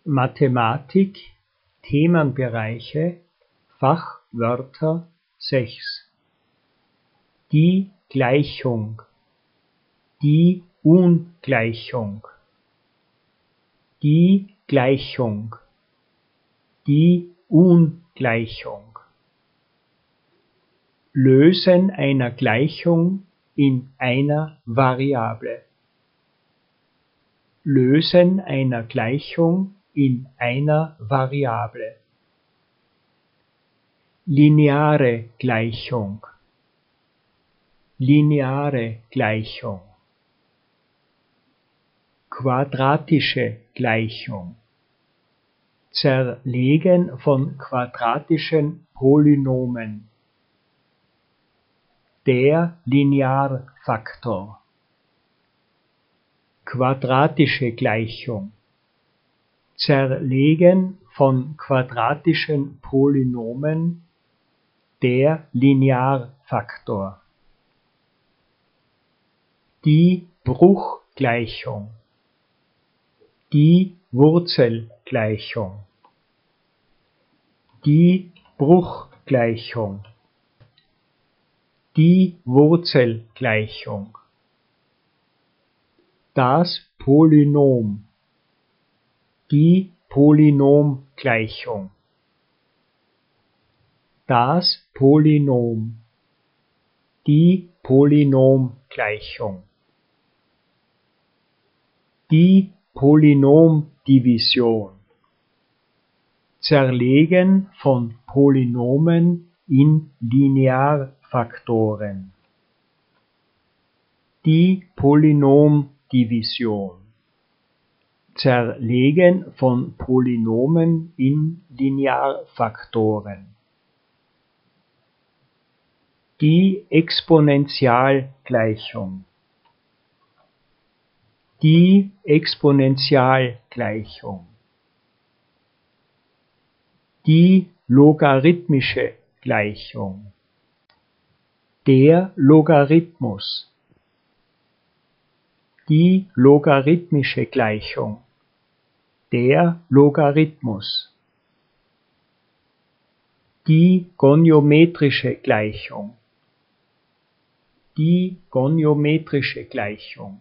Mathematik, Themenbereiche, Fachwörter 6. Die Gleichung, die Ungleichung, die Gleichung, die Ungleichung. Lösen einer Gleichung in einer Variable. Lösen einer Gleichung in einer Variable. Lineare Gleichung. Lineare Gleichung. Quadratische Gleichung. Zerlegen von quadratischen Polynomen. Der Linearfaktor. Quadratische Gleichung. Zerlegen von quadratischen Polynomen. Der Linearfaktor. Die Bruchgleichung. Die Wurzelgleichung. Die Bruchgleichung. Die Wurzelgleichung. Das Polynom. Die Polynomgleichung. Das Polynom. Die Polynomgleichung. Die Polynomdivision. Zerlegen von Polynomen in Linearfaktoren. Die Polynomdivision. Zerlegen von Polynomen in Linearfaktoren. Die Exponentialgleichung. Die Exponentialgleichung. Die logarithmische Gleichung. Der Logarithmus. Die logarithmische Gleichung. Der Logarithmus. Die goniometrische Gleichung. Die goniometrische Gleichung.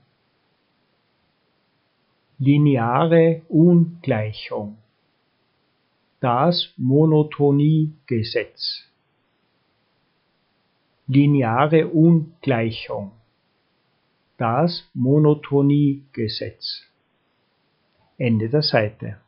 Lineare Ungleichung. Das Monotoniegesetz. Lineare Ungleichung. Das Monotoniegesetz. Ende der Seite.